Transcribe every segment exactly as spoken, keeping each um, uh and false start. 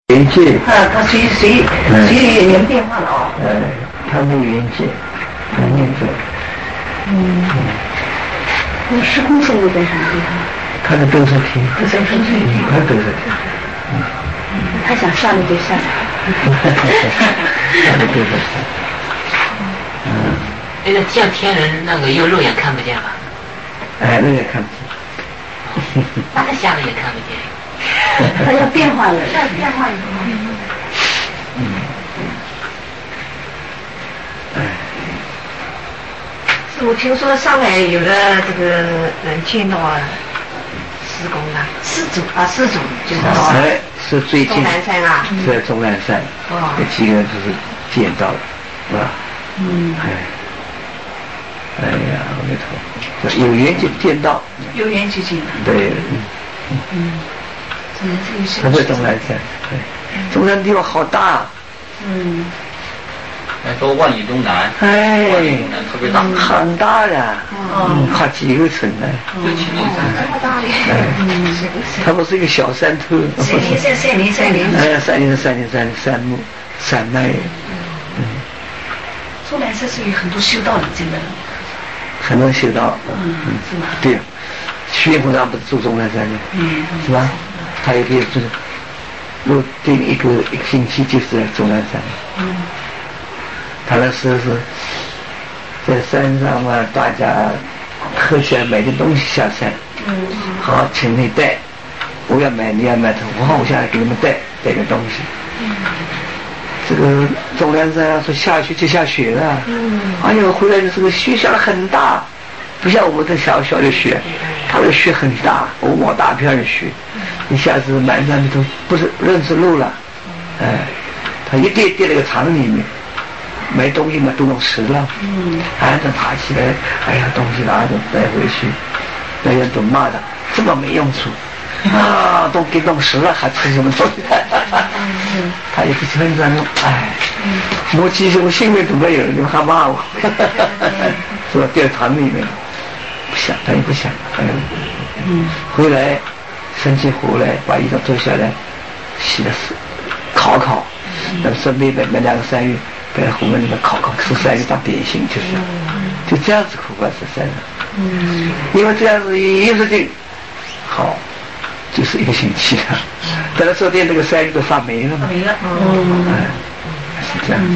元界。 啊，他随随随人变化了哦。 呃，他没有元界，他念着。 嗯。那时空生活在什么地方？ 他的都是天， 都是天， 他都是天。嗯。 他想下来就下来。 他的都是天。嗯。 那个像天人那个用肉眼看不见吧？ 哎，肉眼看不见。那他下来也看不见。 他要变化了，要变化以后。 嗯。哎。 我听说上海有了这个人见到啊，施工啊，四组啊，四组就是说。 哎，是最近。 钟南山啊。 是在钟南山。哦。有几个就是见到了，是吧？ 嗯。 哎。哎呀，阿弥陀佛，有缘就见到。 有缘就见到。 对。 嗯。嗯。 他会钟南山，对，钟南地方好大。 嗯。还说万里东南。 哎。 万里东南特别大。 很大的。嗯。好几个村呢。 就秦岭山。 这么大的。 嗯。它不是一个小山头。 山林山山林山林。 哎，山林山林山山木山脉。嗯。 钟南山是有很多修道的，真的。 很多修道。 嗯。是吗？ 对。虚云菩萨不是住钟南山的。 嗯。 是吧？他也可以就是，入定一个一个星期就是在钟南山。 嗯。 他那时候是在山上嘛，大家科学买点东西下山。 嗯。 好，请你带，我要买，你要买，我好，我下来给你们带带点东西。 嗯。 这个钟南山说下去就下雪了。嗯。哎呦，回来的时候雪下的很大，不像我们这小小的雪，它的雪很大，五毛大片的雪。一下子满山里头不是不认识路了，哎，他一跌跌那个场里面，买东西嘛都弄湿了，嗯，还能爬起来，哎呀，东西拿着带回去，那人都骂他这么没用处，啊，都给弄湿了还吃什么东西？嗯、他也不承认，哎，我其实我心里都没有，你们还骂我，是吧？掉场里面，不想，他也不想，嗯，回来。生起火来，把衣裳脱下来，洗了水，烤烤，那么顺便把那两个山芋摆在火焖里面烤烤，吃山芋当点心，就是，就这样子苦瓜吃山芋。嗯，因为这样子一日就好，就是一个星期了。等到昨天那个山芋都发霉了嘛。 没了。嗯。 哎，是这样子。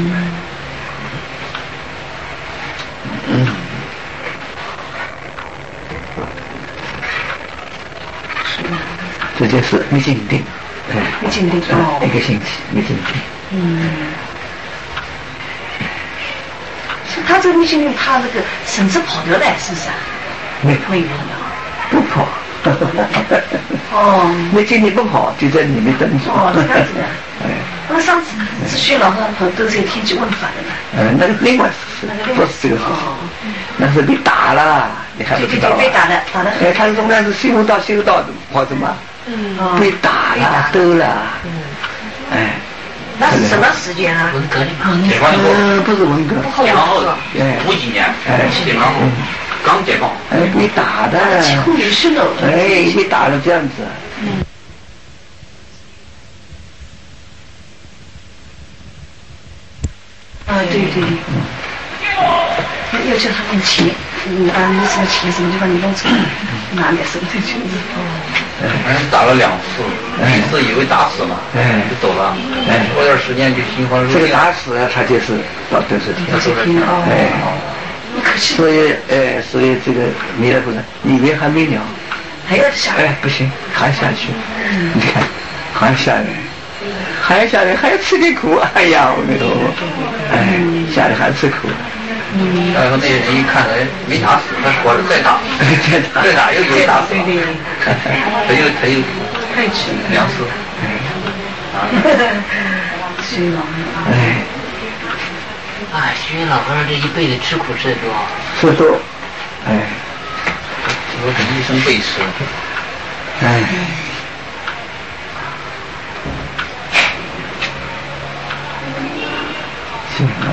嗯。这就是没进定，哎， 没进定哦， 一个星期没进定。嗯， 是他这个没进定，他这个绳子跑掉了，是不是啊？ 没没有不跑。 哦， 没进定不跑，就在里面等着。 哦，这样子的。哎，那么上次智旭老和朋都是天气问法的嘛。 嗯，那个另外是不是这个事？那是被打了，你还不知道？ 被打了，打了。 哎，他是从那是修道修道的，跑什么？嗯，被打了，斗了。嗯，哎， 那是什么时间啊？ 文革的嘛。 解放以后。 嗯，不是文革。 解放后，哎，五几年，哎，解放后，刚解放。 哎，被打的。 几乎有事了。 哎，被打了这样子。嗯。 啊，对对。要叫他们钱，你把你什么钱什么就把你弄出来，拿点什么就去。 反正打了两次，一次以为打死了，就走了。过段时间就心慌。 这个打死了，他就是到德寿天。 德寿天哦。 哎，所以哎，所以这个弥勒菩萨里面还没了， 还要下来。 哎，不行，还下去。你看，还下来，还下来，还要吃点苦。哎呀，我那个，哎，下来还吃苦。 嗯，然后那些人一看，哎，没打死，他活着再打，再打又给打死了，他又他又太吃两次， 啊，虚老哎， 哎，虚老和尚这一辈子吃苦吃的多， 吃多，哎， 我这一生背吃， 哎。是啊。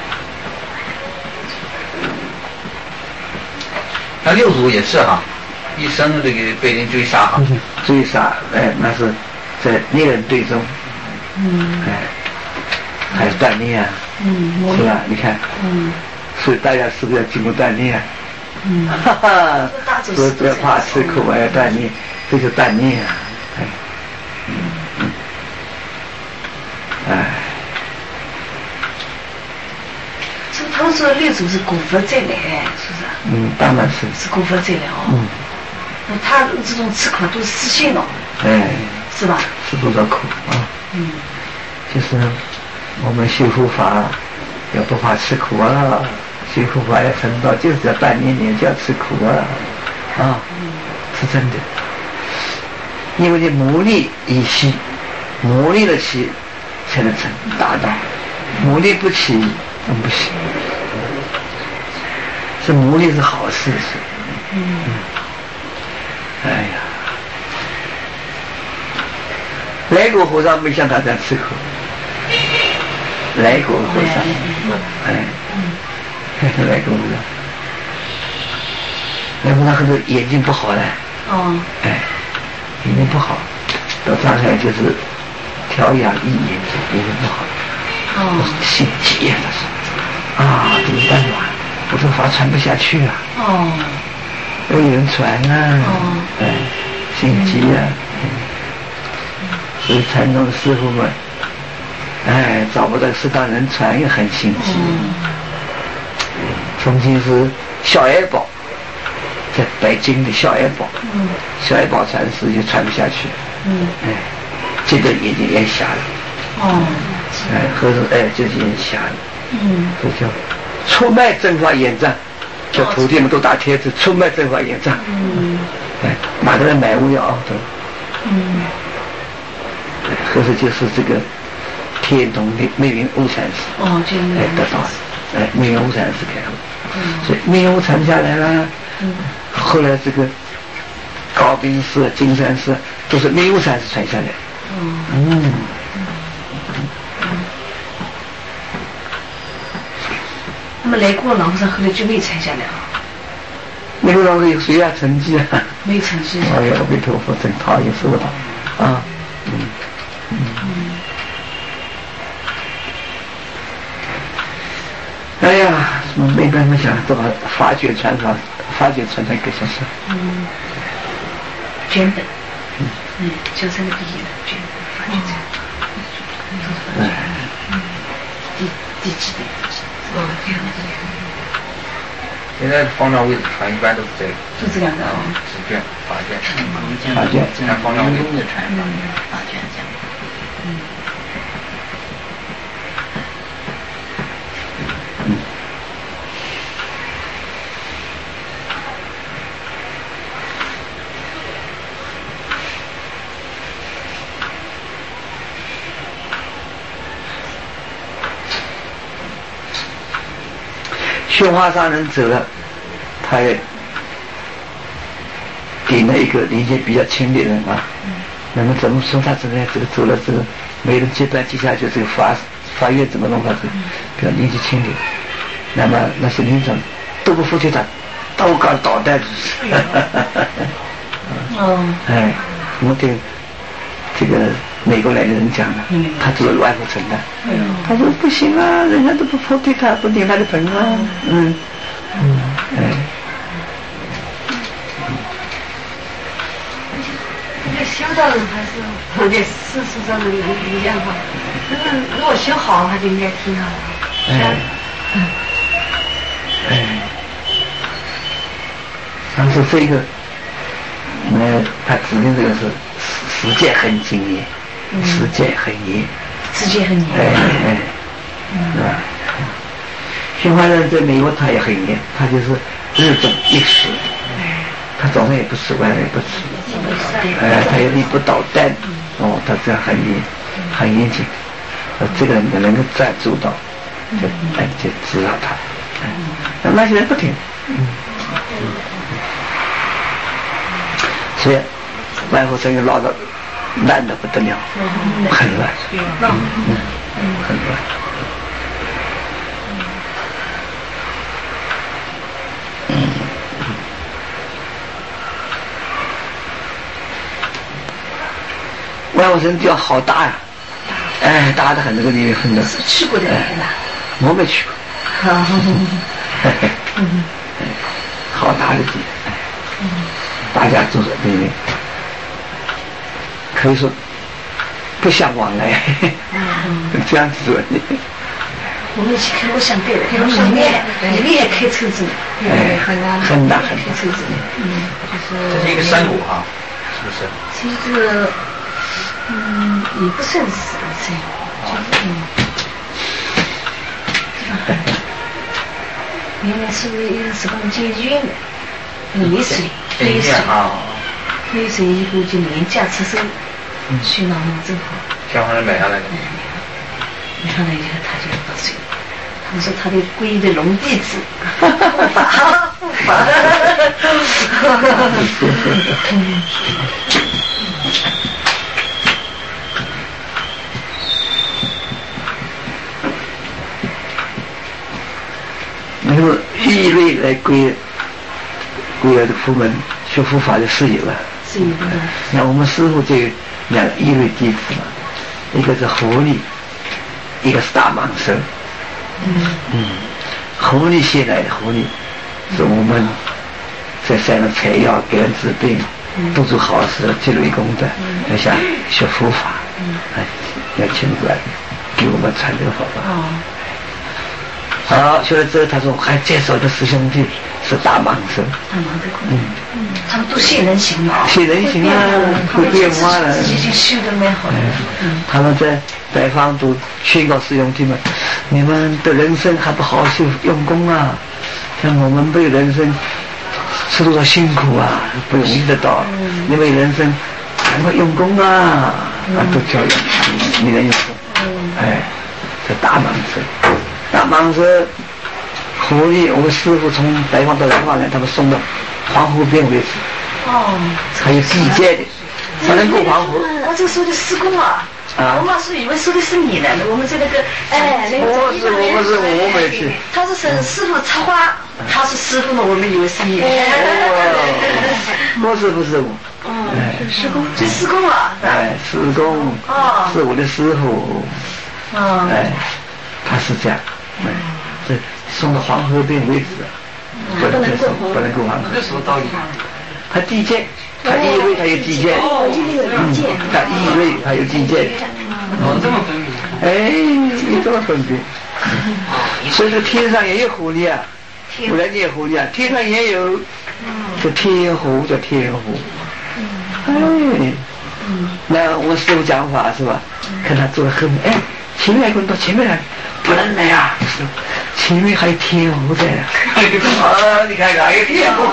那六祖也是哈， 一生这个被人追杀哈， 追杀，哎，那是在猎人队中， 嗯， 哎，还是锻炼啊， 嗯， 是吧？你看， 嗯， 所以大家是不是要经过锻炼啊？ 嗯， 哈哈，所以不要怕吃苦啊，要锻炼，这就锻炼啊，哎，嗯嗯，哎。 他们说六祖是古佛再来，是不是？ 嗯，当然是。 是古佛再来哦。 嗯。 那他这种吃苦都是实现了。 哎。 是吧？ 吃多少苦啊？ 嗯。 就是我们修护法要不怕吃苦啊，修护法要成道，就是要锻炼练，就要吃苦啊，啊， 嗯、 是真的。因为你磨砺以息，磨砺了起才能成达到，磨砺不起。嗯，不行，这磨砺是好事是。嗯。哎呀，来果和尚没像他这样吃苦。来果和尚，哎，来果和尚，来果和尚很多眼睛不好了。哦。哎，眼睛不好，到上海就是调养一眼睛，眼睛不好。哦。心急呀，他是。啊，怎么办啊？我这法传不下去啊！哦，有人传啊！哦，哎，心急啊！嗯，所以传统的师傅们，哎，找不到适当人传，也很心急。嗯，重庆是小爱宝，在北京的小爱宝，嗯，小爱宝传世就传不下去。嗯，哎，这个眼睛也瞎了。哦，哎，和尚哎，这眼瞎了。嗯，这叫出卖正法眼障，叫徒弟们都打贴子，出卖正法眼障。嗯，哎，哪个人买物要熬的？嗯，或者就是这个天童的密云悟禅师。哦，就哎得到了，哎，密云悟禅师开悟。嗯，所以密云悟传下来了。嗯，后来这个高宾寺、金山寺都是密云悟禅师传下来。嗯。嗯。 那么来过老和尚后来就没传下来了。 没有老和尚有谁啊？成绩啊？ 没成绩。 哎呀，阿弥陀佛，真讨厌死了啊！嗯嗯嗯。哎呀，什么没办法想，这把法觉传法，法觉传传给小时。嗯。 卷本。嗯。嗯，九三的毕业了，卷本法觉传。哎。嗯。第第几本？哦， 现在方丈位置传一般都是这个， 就这样的哦。 纸卷、法卷、 法卷， 经常方丈位置传法卷这样。嗯。 嗯。宣化上人走了，他也顶了一个年纪比较轻的人啊。嗯、那么怎么说他这个这个走了之后，没人接班接下去，这个法法院怎么弄他？这个比较年纪轻的，那么那些民众都不服气他，刀杆捣蛋就是。哦。哎，我听这个美国来的人讲的，嗯、他住了万福城的，嗯、他说不行啊，人家都不服对他，不领他的本啊，嗯嗯哎。 这个修道人还是我在世俗上的一样哈，就是如果修好，他就应该听他的。哎，嗯， 哎，当时这个，那他指定这个是实践很精严。实践很严， 实践很严， 哎哎，是吧？宣化人在美国他也很严，他就是日中一食，他早上也不吃，晚上也不吃，哎，他也不捣蛋，哦，他这样很严，很严谨，呃，这个人能够站住到，就哎就指导他，那那些人不听，嗯，所以万福生又闹到。乱得不得了，很乱，嗯嗯，很乱。嗯， 万物神就要好大呀、啊，哎，大的很，这个地方的。 是去过的人呐？ 我没去过。好大的地方，大家住在那边，可以说不相往来，这样子说的。 我们一起开过相对的，开过相对，里面也开车子， 哎，很大很大很大开车子，嗯，就是这是一个山谷哈，是不是？ 其实这个，嗯，也不算是山谷，嗯，原来是一个什么监狱的，没水，没水啊， 没水以后就廉价出售，去那弄正好， 天皇人买下来的。 买下来以后他就喝水。他们说他的皈的龙弟子，不法不法。 那么异类来归归了的佛门学佛法就适应了。 适应了。 那我们师父这两个异类弟子嘛，一个是狐狸，一个是大蟒蛇。嗯嗯，狐狸先来的狐狸，是我们在山上采药给人治病，做出好事积累功德，要想学佛法，哎，要请过来给我们传这个佛法。好，学了之后，他说还介绍的师兄弟是大蟒蛇。 大蟒蛇，嗯嗯，他们都现人形啊， 现人形啊，会变化了。 已经修得蛮好的。 嗯，他们在北方都宣告师兄弟们，你们的人生还不好好修用功啊！像我们为人生吃多少辛苦啊，不容易得到。你为人生赶快用功啊！啊，都教育你人用功。哎，这大蟒蛇。大蟒蛇狐狸，我们师傅从北方到南方来，他们送到黄河边为止。哦，还有地界的，才能过黄河。 我这个说的施工啊，我妈说以为说的是你呢，我们在那个哎，那个我是我是我没去。 他是沈师傅插花，他是师傅嘛，我们以为是你。 不是不是我。 哦，施工，这施工啊。 哎，施工。哦。是我的师傅。哦。哎。他是这样，哎，这送到黄河边为止，不能过不能过黄河。 这什么道理？ 他地界，他异位，他有地界，嗯，他异位，他有地界。 哦，这么分明。 哎，你这么分明。所以说天上也有狐狸啊，不然你有狐狸啊，天上也有，这天狐叫天狐。哎，那我师父讲法是吧？看他坐在后面，哎。前面滚到前面来，不能来呀！前面还有天狐在呢。啊，你看看，还有天狐。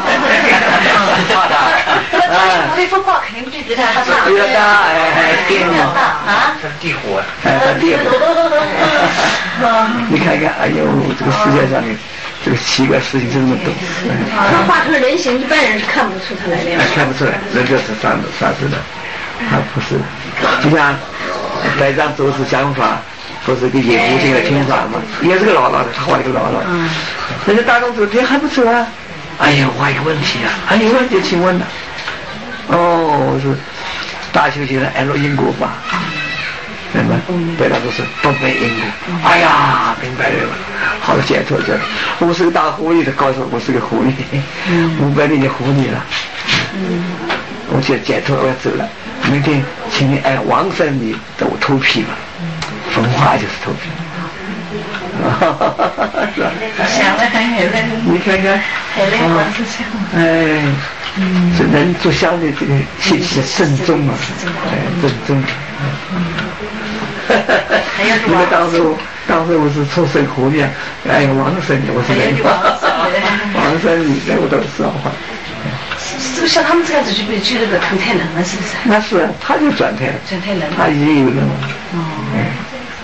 啊，这幅画肯定比比他大。 比他大，哎，天狐。 啊？ 他是地虎啊。 哎，他地虎。你看看，哎呦，这个世界上面这个奇怪事情这么多。 他画成人形，一般人是看不出他来的。 看不出来，人就是啥子啥子的，他不是，就像白丈周是讲法。不是个野狐精来听法嘛，也是个姥姥的，他画了个姥姥。嗯。人家大众走天还不走啊？哎呀，我还有问题啊！还有问题，请问呢？哦，是大修行人按照因果法，明白？对他说是不背因果。哎呀，明白了，好解脱这。我是个大狐狸的，告诉我是个狐狸，五百年的狐狸了。嗯。我就解脱，我要走了。明天请你按王生你给我脱皮吧。焚化就是脱皮， 想了很远了。 你看看，哎，这人做香的这个气息慎重啊，哎，慎重。因为当时我，当时我是出生狐狸啊，哎，王生，我是人，王生，你在我都是话。 是不是像他们这样子就被拘那个头太冷了，是不是？ 那是，他就转太了， 转太冷， 他已经有人了。 哦。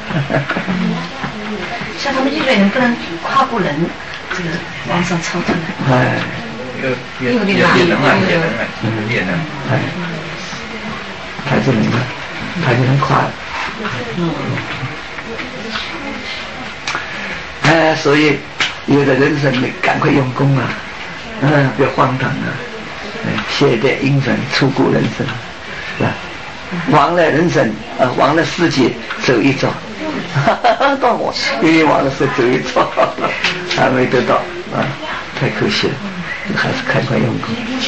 像他们一般人不能跨过人，这个往上超脱的。 哎， 有有猎能啊，猎能啊，猎能。 哎，他就能了，他就能跨。嗯。哎，所以有的人生你赶快用功啊，嗯，不要荒唐啊，哎，懈怠因缘出国人生，是吧？ 忘了人生，呃，忘了世界，走一遭。到我愿望的时候走一遭，还没得到啊，太可惜了，还是快快用功。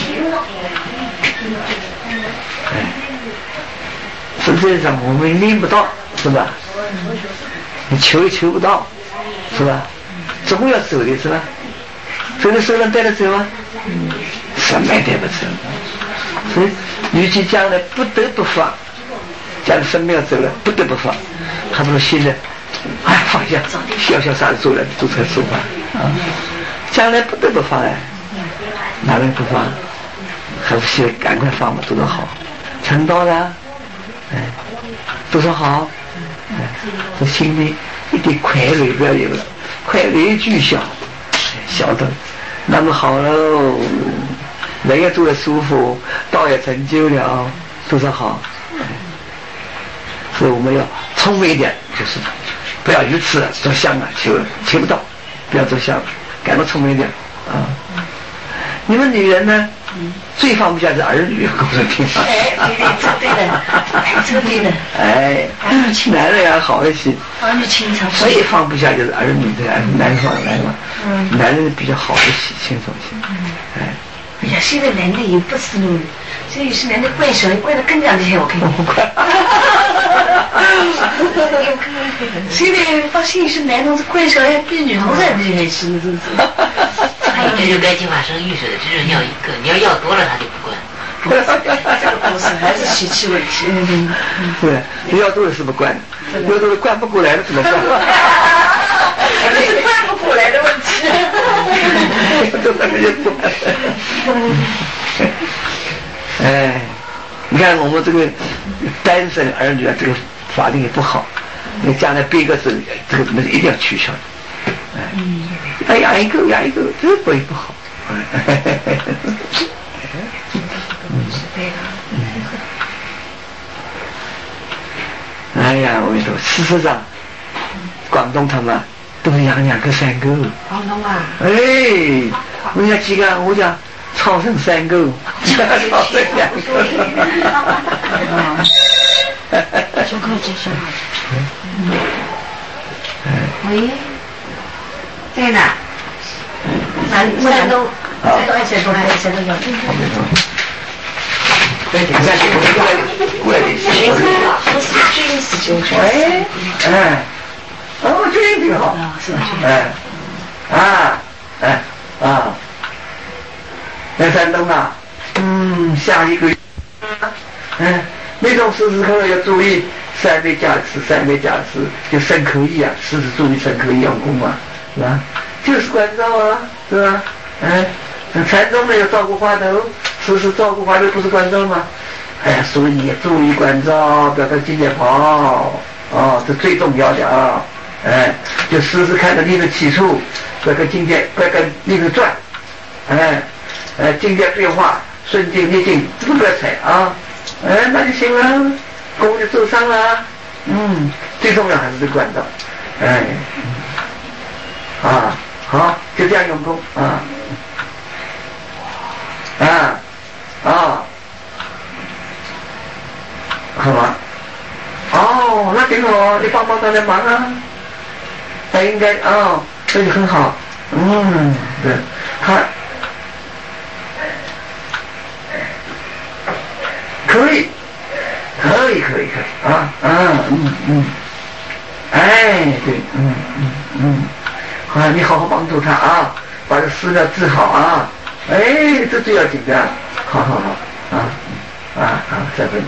哎，实际上我们领不到，是吧？你求也求不到，是吧？总要走的是吧？走的手上带着走啊，什么也带不走。所以预计将来不得不放，将来生命要走了，不得不放。还不如现在，哎，放下，潇潇洒洒做了，做才说吧。啊，将来不得不放哎，哪能不放？还不是赶快放嘛，多少好，成道了，哎，多少好，哎，这心里一点快乐不要有了，快乐俱消，晓得，那么好喽，人也做得舒服，道也成就了，多少好。所以我们要聪明一点，就是不要愚痴做相啊，求求不到，不要做相，改到聪明一点啊。你们女人呢，最放不下是儿女，告诉你。 哎，对对，这对的，这对的。 哎，男人要好一些。 儿女情长。 最放不下就是儿女的，男方来嘛，嗯，男人比较好一些，轻松些。嗯，哎。 哎呀，现在男的也不是路，现在有些男的惯小孩惯得更加厉害，我看你。现在发现有些男同志惯小孩比女同志还厉害，是不是？ 他这就该计划生育似的，只是要一个，你要要多了他就不管。 这个不是，还是习气问题。嗯嗯。对，要多了是不管，要多了灌不过来了怎么办？ 这是灌不过来的问题。 都在那些管。哎，你看我们这个单身儿女啊，这个法令也不好，你将来逼个是这个一定要取消。哎，养一个养一个，这不也不好。哎呀，我跟你说，事实上，广东他们都是养两个三个。 广东啊？ 哎，我讲几个，我讲超生三个，超生两个。 小客气，小客气。喂，在哪？山山东，山东山东还是山东小区？ 对，你看，过来的， 不是军事就军。 喂，哎，哦，军挺好， 是吧？ 哎，啊，哎，啊，在山东啊，嗯，下一个月，嗯，那种时时刻刻要注意三倍加持，三倍加持，就肾可以啊，时时注意肾可以用功嘛，是吧？就是关照啊，是吧？哎，禅宗呢要照顾花头，时时照顾花头不是关照吗？哎呀，所以也注意关照，不要跟境界跑，哦，这最重要的啊！哎，就时时看着力的起处，不要跟境界，不要跟力的转，哎，哎，境界变化，顺境逆境，这个不要踩啊！哎，那就行了，功就受伤了。嗯，最重要还是这关照，哎，啊。好，就这样用功啊，啊，啊，好吧，哦，那挺好，你帮帮他的忙啊，他应该哦，这就很好，嗯，对，他可以，可以，可以，可以啊，啊，嗯嗯，哎，对，嗯嗯嗯。啊，你好好帮助他啊，把这寺庙治好啊！哎，这最要紧的，好好好啊啊啊！再问，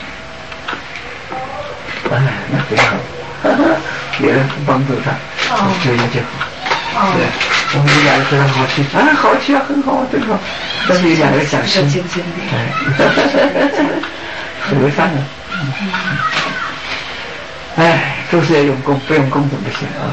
哎，那挺好，别人帮助他，这样就好。对，我们两个非常好去，啊，好去啊，很好啊，真好。但是有两个想心，哎，和尚啊，哎，都是要用功，不用功怎么行啊？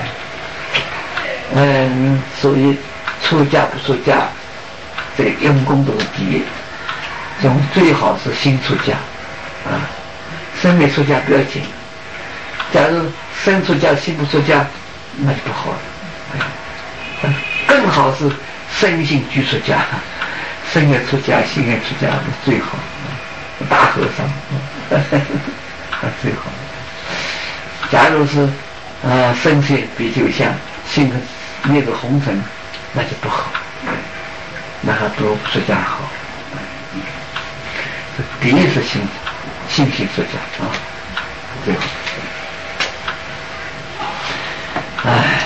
嗯，所以出家不出家，这个用功都是第一。这种最好是心出家，啊，身没出家不要紧。假如身出家心不出家，那就不好了。哎，更好是身心俱出家，身也出家，心也出家是最好。 大和尚，他最好。假如是啊深邃比酒香，性格灭个红尘，那就不好，那还不如出家好。第一是信信心出家啊，最好。唉，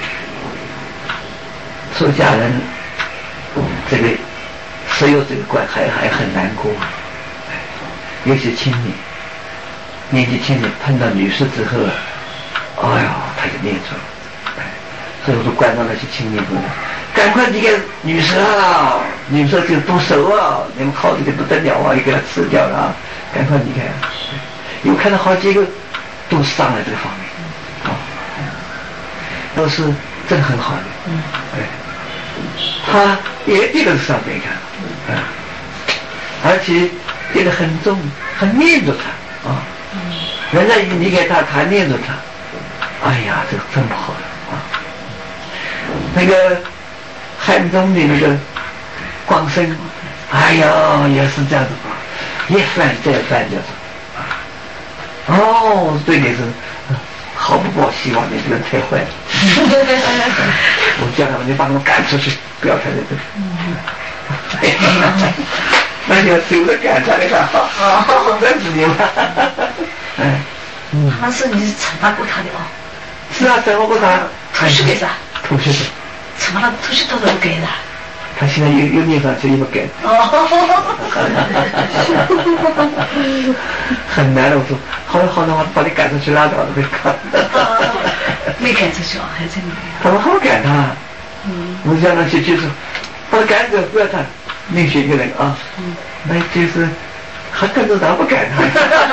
出家人这个持有这个观还还很难过，尤其青年，年纪轻轻碰到女士之后，哎呦，他就念住了。所以我说观到那些青年朋友，赶快离开女蛇啊！女蛇就毒手啊！你们好这个不得了啊，又给他吃掉了啊！赶快离开。又看到好几个都上了这个方面，啊，都是真的很好的。嗯，哎，他也跌到上面看，啊，而且跌得很重，很念着他啊。人家一离开他，他念着他。哎呀，这个真不好啊！那个汉中的那个光生，哎呀，也是这样子，一犯再犯就是。哦，对你是毫不抱希望，你这个太坏了。我叫他们，你把他们赶出去，不要看这个。那就丢着赶出来看，好，真是你们。哎， 嗯，好像是你是惩罚过他的哦。 是啊，惩罚过他。 吐血给啥？ 吐血的。 惩罚他吐血都不给的。 他现在又又念上去，又不给。哦。很难的，我说，好了好了，我把你赶出去拉倒了，别看。 没赶出去啊，还真没有。 他们好赶他。嗯。我叫他去就是，把他赶走，不要他，另选一个人啊。嗯。那就是。还跟着他不赶他，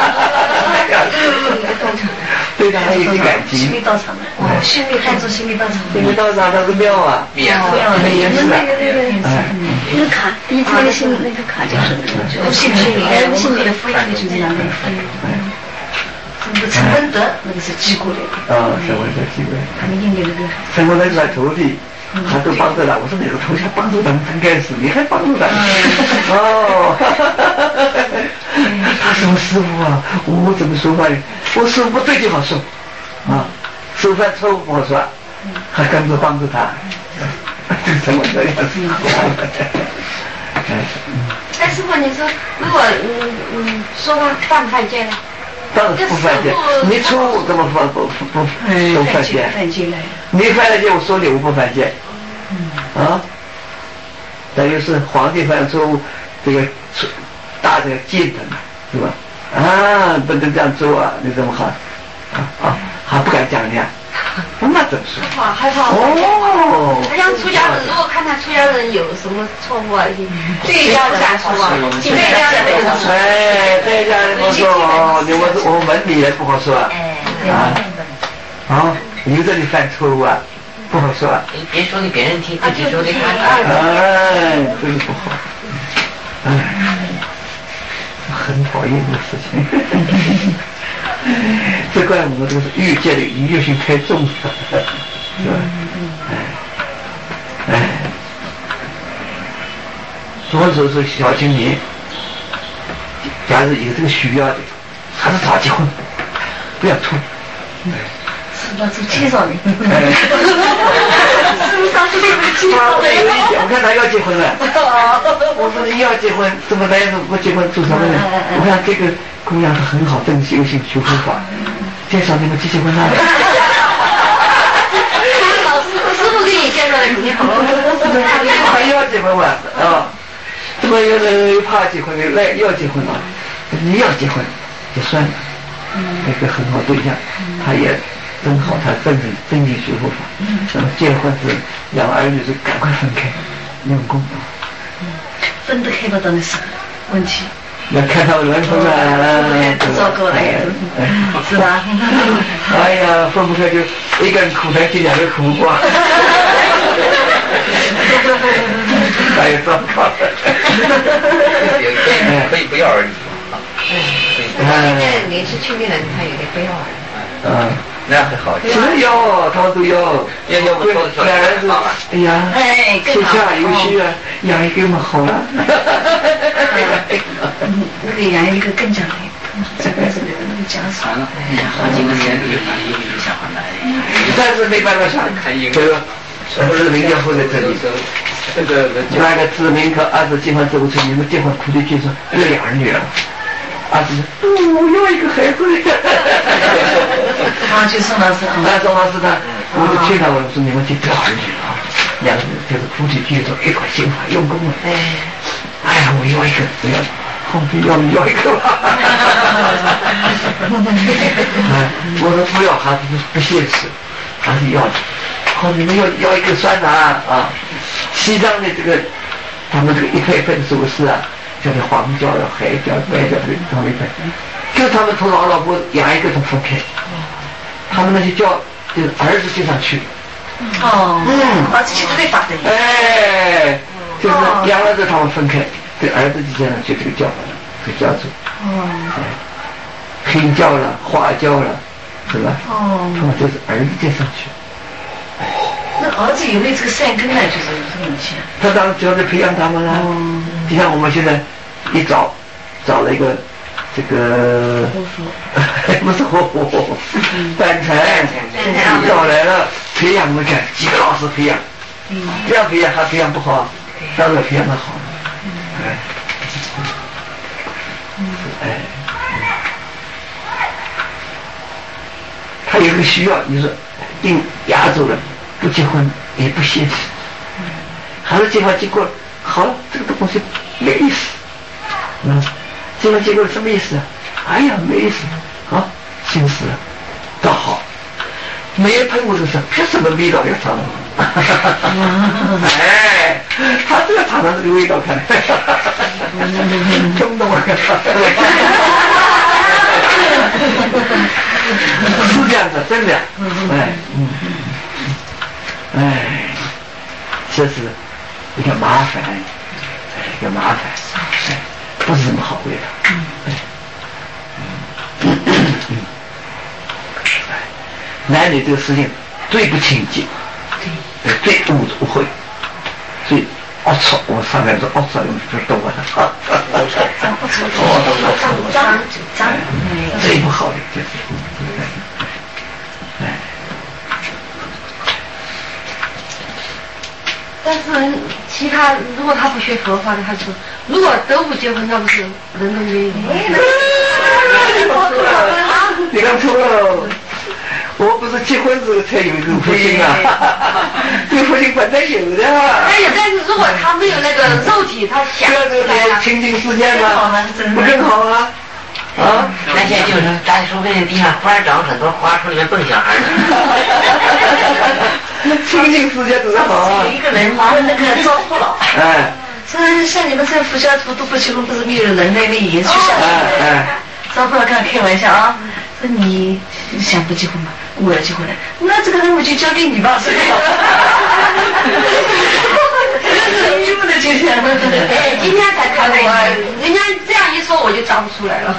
对他还有些感情。心理道场的，哦，心理汉族心理道场。 心理道场他是庙啊， 庙啊， 很严实的。 那个那个那个卡，你那个心那个卡就是不心理，哎，不心理的敷衍的就是那个。那个陈文德那个是寄过来的。 啊，陈文德寄过来。 他们印的那个。 陈文德是他徒弟。他都帮着他，我说你个头下帮助他们真该死，你还帮助他？哦，他说师傅啊，我怎么说话呢？我师傅不对就好说，啊，师傅犯错误不好说，还跟着帮助他，怎么这样子？ 哎，师傅，你说如果嗯嗯说话犯犯戒呢？ 当然不犯戒，你错误怎么犯不不不不犯戒？你犯了戒，我说你我不犯戒，啊，等于是皇帝犯错误，这个大这个戒的嘛，是吧？啊，不能这样做啊，你怎么好？啊啊，还不敢讲呢？那怎么说？ 害怕，害怕。哦。好像出家人，如果看他出家人有什么错误啊，对家人不敢说啊，对家人不好说。 哎，对家人不说哦，你我我门里人不好说啊。啊。啊，你这里犯错误啊，不好说啊。 你别说给别人听，自己说给他听。 哎，这个不好。哎，很讨厌的事情。这怪我们这个是欲界的愉悦性太重了，是吧？哎，哎，所以说是小青年，假如有这个需要的，还是早结婚，不要拖。 是吧？是介绍的。 是不是当时那个介绍的？我看他要结婚了。我说你要结婚，怎么男人不结婚做什么呢？我看这个姑娘是很好，正修行修佛法。介绍你们结结婚了。 老师，师傅给你介绍的肯定好。 他要结婚嘛啊？怎么有人又怕结婚的来要结婚了？你要结婚就算了，那个很好对象，他也真好，他正正正经学佛法。那么结婚是两个儿女是赶快分开，用功。 分得开不当然是问题。 要看他们人分啊， 糟糕了，是吧？ 哎呀，分不开就一个人苦难进两个苦瓜，哎呀，糟糕了。 可以不要儿女。 哎，现在年纪轻的人他有点不要儿女。 嗯。 那还好。 是有，他们都有。 要要不做小孩子， 哎呀， 哎， 天下有需啊，养一个嘛好了。 那个养一个更讲究，这个这个那个讲啥了？ 哎呀，好几个年里有有小孩来。 但是没办法想，这个志明就会在这里。 这个那个志明和儿子结婚之后，你们结婚哭的就说有两儿女儿。儿子说：“我要一个孩子。” 啊，就宋老师， 那宋老师呢？我就劝他，我说你们就不要儿女啊，两个人就是夫妻聚首，一块心怀用功了。哎，哎呀，我要一个，我要，后面要要一个吧。我说不要孩子不现实，还是要的。好，你们要要一个算哪啊？西藏的这个，他们这个一块一块的首饰啊。叫做黄教了、海教、白教的他们一块，就他们从老老婆养一个都分开，他们那些叫就是儿子接上去。 哦，嗯，儿子去特别法的。 哎，就是养了之后他们分开，对儿子就接上去这个教，这个教主。哦。黑教了、花教了，是吧？哦。他们都是儿子接上去。 那儿子有没有这个善根呢？就是这个东西。 他当然主要是培养他们了。嗯。就像我们现在一找找了一个这个不是活活班才找来了，培养我看几个老师培养，这样培养还培养不好，当然培养的好。哎，哎，他有个需要，你说定亚洲人不结婚也不现实，还是结婚结果好了，这个东西没意思。嗯，结婚结果什么意思啊？哎呀，没意思啊，心死了，倒好，没有碰过这事，凭什么味道要尝？哎，他就要尝尝这个味道看，冲动啊！是这样的，真的。哎，嗯，哎，这是一个麻烦，一个麻烦，哎，不是什么好味道。哎，嗯，男女这个事情最不清净，最误误会，最龌龊。我上来说龌龊，就懂了。龌龊，脏脏脏，最不好的就是。 但是其他如果他不学佛法的，他说如果都不结婚，那不是人都愿意？ 你看错了，我不是结婚之后才有一个福星啊，这个福星本来有的。 哎呀，但是如果他没有那个肉体，他想出来了， 清净世界吗？不更好吗？啊， 那现在就是咱说那个地上花长很多花，从里面蹦小孩儿。 清净世界多好啊！ 有一个人问那个赵父老， 哎， 说像你们这佛教徒都不结婚，不是没有人类那言去想？ 哎哎， 赵父老跟他开玩笑啊，说你想不结婚吗？我要结婚了，那这个任务就交给你吧，是吧？这是愚昧的就想， 哎，今天才看我，人家这样一说我就找不出来了。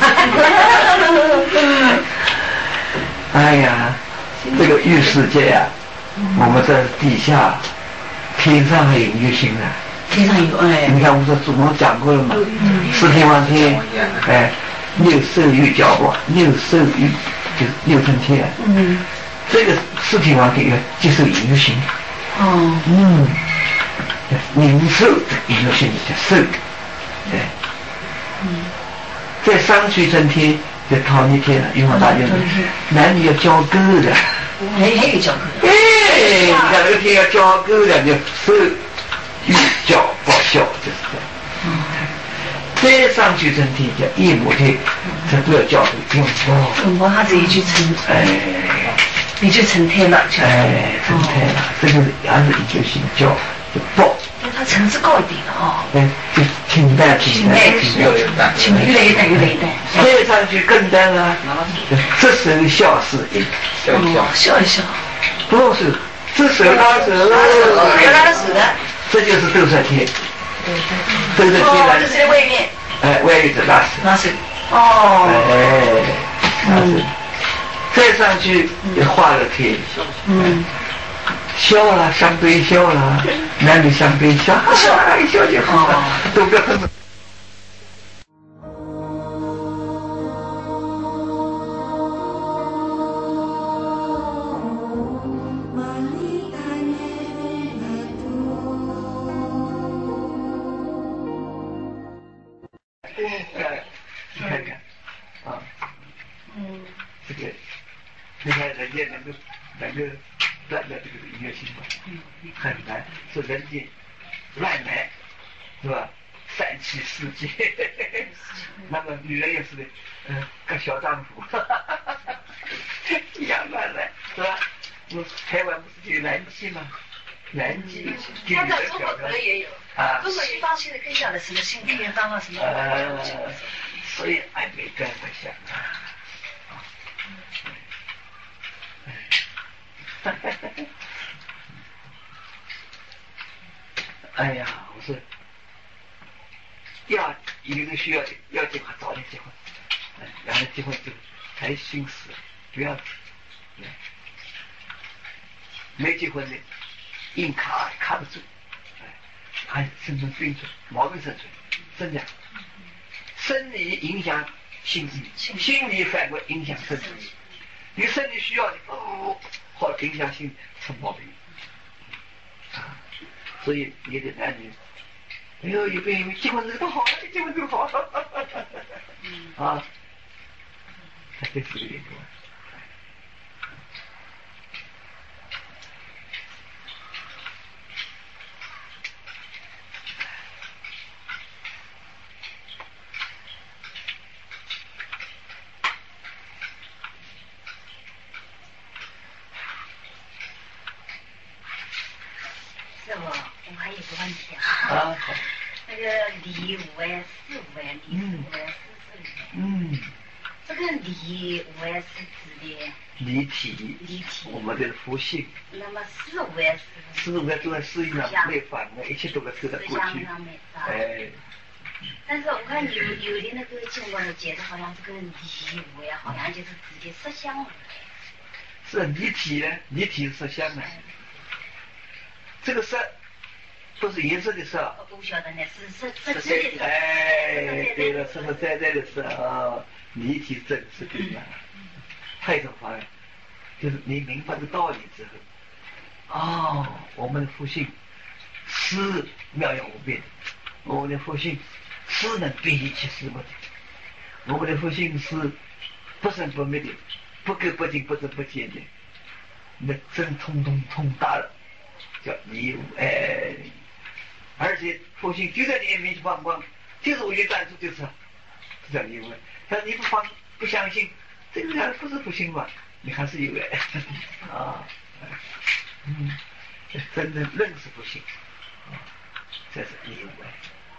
哎呀，这个欲世界呀、啊，我们在地下，天上还有欲星呢。 天上有哎。 你看我说祖宗讲过了嘛，四天王天，哎，六兽欲交过，六兽欲就是六层天。嗯。这个四天王天接受引欲星。哦。嗯。灵兽引欲星叫兽，对。嗯。在上去层天。在桃李天了，玉皇大帝男女要交媾的， 还还有交媾。 哎，你看这个天要交媾的，就受欲交报效，就是这样。再上去层天叫夜摩天，这都要交媾，用报。 用报他这一句成， 哎， 你就成天了， 哎，成天了，这个也是一句性交，就报。 它层次高一点了哦。 哎，就清淡清淡， 越来越淡，越来越淡，越来越淡。 再上去更淡了，这时候笑是一， 笑一笑，笑一笑。 不是，这手拉手， 有拉着手的， 这就是斗色天。斗色天来，这是在外面。 哎，外面是拉手。 拉手。哦。 哎，拉手。再接上去也化了天，嗯，笑了，相对笑了，男女相对笑，一笑就好了，都不要分。你看看，啊，嗯，这个，你看人家能够能够断掉这个音乐性吗？很难，说人间乱来，是吧？三妻四妾，那么女人也是的，嗯，个小丈夫，一样乱来，是吧？我台湾不是就有南妓吗？南妓， 他在中国可能也有啊， 中国西方现在更小的什么性偏方啊什么， 呃，所以还没干法想啊。哎呀，我说要一个人需要要结婚，早点结婚，然后结婚就才心死，不要没结婚的硬卡卡不住，还生成病症，毛病生存，真的。生理影响心理，心理反过影响生理。你生理需要的哦，好影响心理出毛病。啊，所以你的男女，哎呦，有个结婚这个都好，结婚这个好，啊，他这是个点多。 我还有个问题啊，啊那个离五万、四五万、离四五万、四四五万，嗯，这个离五万是指的离体， 离体， 我们的佛性。 那么四五万是？ 四五万都在适应上没反的，一切都在抽得过去。哎。 但是我看有有的那个经过的解释，好像这个离五万好像就是直接实相了。 是离体呢？离体是实相的。这个色不是颜色的色， 我不晓得呢，是是是是的。哎，对了，实实在在的色啊，离体正是对的。太种法了，就是你明白这个道理之后，哦，我们的佛性是妙用无边，我们的佛性是能变一切事物的，我们的佛性是不生不灭的，不垢不净，不增不减的，那真通通通达了。叫离无哎，而且佛性就在你面前放光，就是我一站住就是，这叫离无。但你不放不相信，这个还不是不信嘛？你还是有哎啊，嗯，真正认识不信，啊，这是离无哎。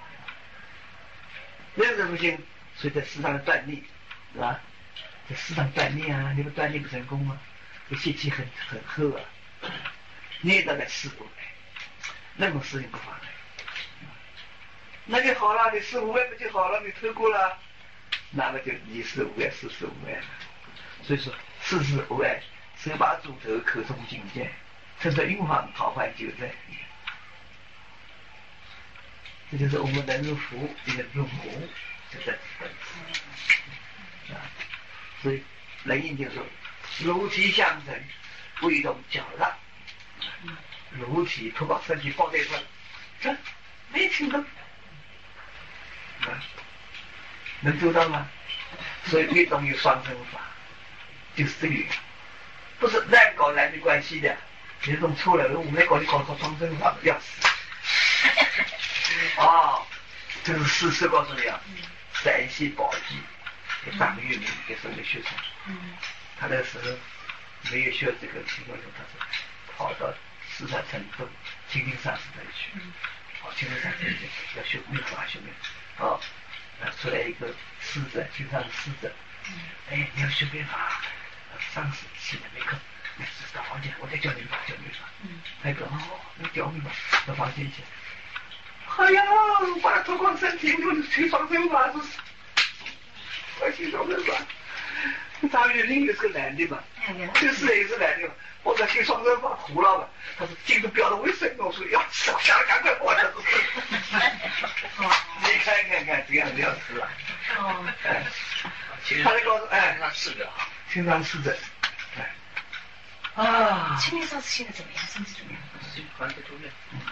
认识不信，所以在世上锻炼，是吧？在世上锻炼啊，你不锻炼不成功吗？这习气很很厚啊。你也在试过来，任何事情不妨碍。那就好了，你四五万不就好了？你透过了，那么就你四五万、四十五万了。所以说，四十五万手把猪头，口中境界，这是运房桃花就在。这就是我们能入福，也能入魔，就在此啊。所以人印就说：肉体相成，不动脚让。肉体头把身体放在一块，这没听懂啊？能做到吗？所以运动有双生法，就是这个，不是男搞男女关系的，你弄错了，我们来搞你搞个双生法要死啊！这是事实告诉你啊，陕西宝鸡张玉明也是个学生，他那时候没有学这个情况，他是跑到四川成都青青山寺那里去，跑青青山寺去要学密法学密法，啊，出来一个师者，青山师者，哎，你要学密法，上师现在没空，那是到房间，我再教你法，教你法，那个哦，那教你法，到房间去，哎呀，把他脱光身体，我就吹双生法，是，我去双生法， 张玉林也是个男的嘛，这个是也是男的嘛。我说姓双生把苦了嘛，他说镜子标的卫生，我说要吃，我想赶快活着。你看看看，这样子要吃啊。哦。哎，他就告诉哎， 他是的啊， 经常是的。哎。啊。 青年上次现在怎么样？身体怎么样？ 还在住院。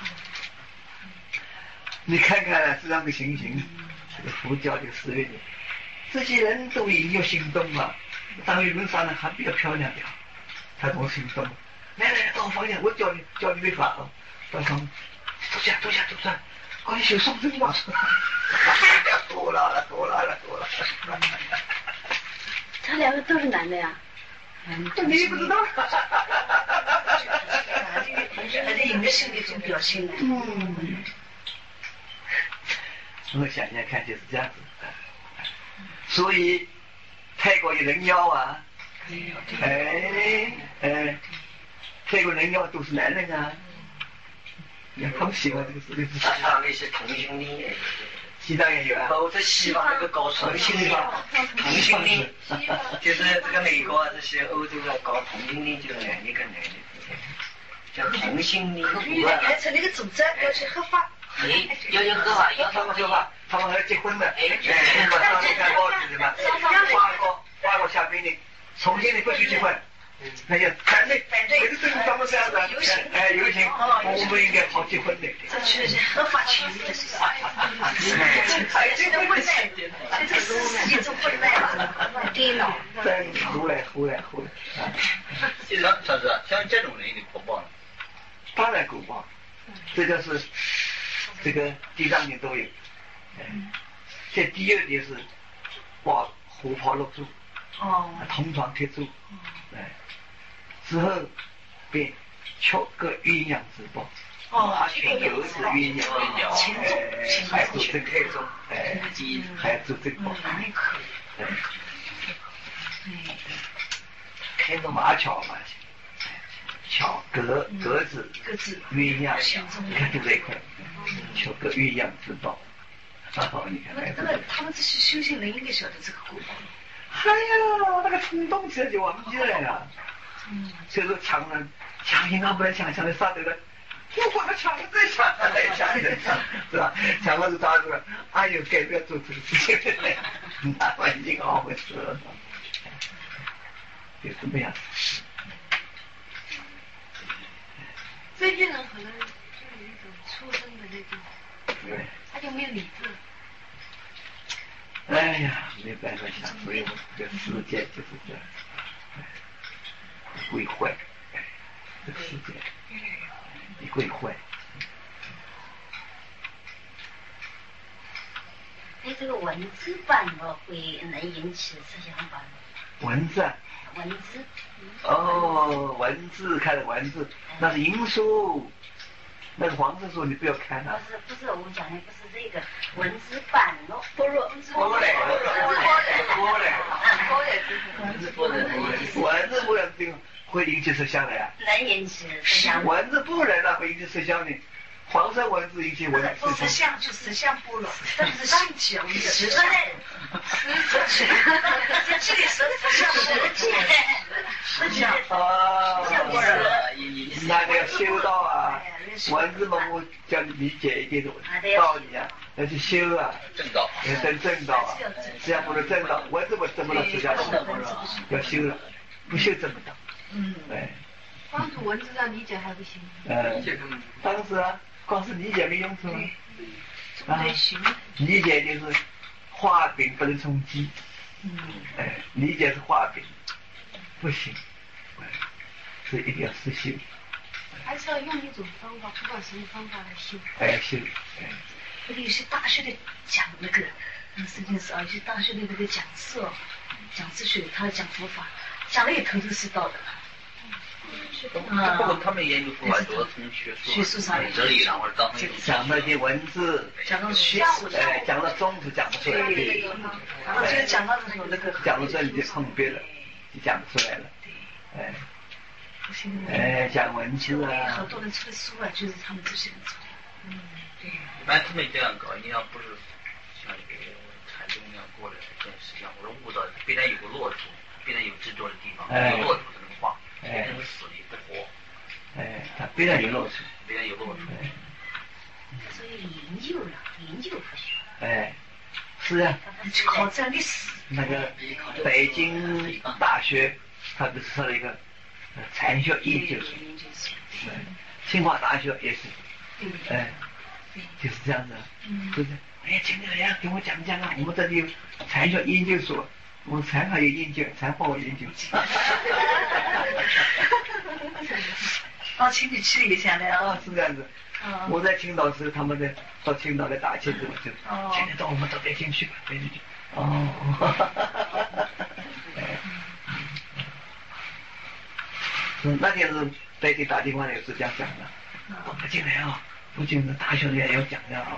你看看这样的情形，这个佛教的寺院里，这些人都已经有行动了。张玉林长得还比较漂亮点，他懂行动。来来，到我房间，我教你教你没法啊。到上坐下坐下坐下，赶紧写双生吧。多了了多了了多了。 他两个都是男的呀？ 你不知道？ 还得有个心理一种表现呢。 嗯。我想想看，就是这样子。所以泰国有人妖啊，哎哎，泰国人妖都是男人啊，你看他们喜欢这个事情。 他们是同性恋， 西藏也有啊。 我在西方那个搞同性恋，同性恋就是这个美国啊这些欧洲啊搞同性恋，就是男的跟男的叫同性恋。 你还成那个组织要去合法。 哎，要求合法，要他们合法，他们还要结婚的。哎，我上次看报纸的嘛，法国法国下命令，重庆的不许结婚。哎呀，反对反对，这个政府怎么这样子？哎，游行，我们应该好结婚的。 这就是合法权利的事。哎，这个混蛋，这个世界就混蛋了，颠倒。 真胡来胡来胡来。 其实，上次像这种人你果报呢？ 当然果报，这个是。这个地藏经都有，嗯，这第二点是抱虎跑入住，哦，同床贴住，哎，之后便求个鸳鸯之报，哦，求有子鸳鸯，哎，还做这开中，哎，还做这个，哎，开着马桥嘛，桥格格子鸳鸯，你看就这一块。求个鸳鸯之道，哦，你看， 那个他们这些修行人应该晓得这个果报。 哎呀，那个冲动起来就忘记了呀。嗯，所以说强人强行啊，不能强强的杀对了。我把他抢了再抢，再抢一抢，是吧？抢了是啥子？哎呦，该不要做这个事情了，那我已经好回事了，就这么样。 这些人可能。出生的那种，对，他就没有理智。 哎呀，没办法想，所以我这个世界就是这样，会坏，这个世界你会坏。 哎，这个文字版哦，会能引起思想版。 文字。 文字。 哦，文字看的文字，那是银书。那个黄色书你不要看了。 不是不是，我讲的不是这个文字版咯，不是文字。 波嘞，波嘞， 波嘞， 文字不能，文字不能定会引起色相的呀。 能引起色相。 文字不能啊，会引起色相的。黄色文字引起文字。 色相就色相波了，这是上去啊，实在，实实，这里实在像实际，实际啊，那个要修道啊，文字嘛，我叫你理解一点的道理啊，要去修啊， 正道， 要真正道啊，这样不能正道，文字不怎么能实相？要修了，不修怎么道？嗯，哎， 光从文字上理解还不行。 嗯，当时啊。光是理解没用处啊！理解就是画饼不能充饥，嗯，哎，理解是画饼，不行，哎，所以一定要实修。 还是要用一种方法，不管什么方法来修。 哎，修，哎。 有些大学的讲那个，那实际是啊，有些大学的那个讲师哦，讲哲学，他讲佛法，讲的也头头是道的。 包括他们研究佛法主要从学术、 学术上、 哲理上或者当讲那些文字， 讲到学术， 哎，讲到宗旨讲不出来， 然后就讲到这种那个， 讲到这里就碰壁了，就讲不出来了，哎，哎，讲文字啊， 好多人出的书啊，就是他们这些人出的，嗯，对。 一般他们这样搞，你要不是像这个禅宗那样过来，这实际上或者悟到，必然有个落处，必然有执着的地方，有落处才能化，变成死里不活。 哎，它必然有落处， 必然有落处。 所以研究了，研究科学。 哎，是啊。 考证历史。 那个北京大学，它不是设了一个禅学研究所，清华大学也是，哎，就是这样子，就是哎，请你来给我讲讲啊，我们这里有禅学研究所，我们禅还有研究，禅化研究。 哦，请你去一下的啊，是这样子。我在青岛时，他们在到青岛来打气之后，就请你到我们到北京去吧，北京去。哦。嗯，那天是北京打电话也是这样讲的，我不进来啊，不进来，大学也要讲的啊。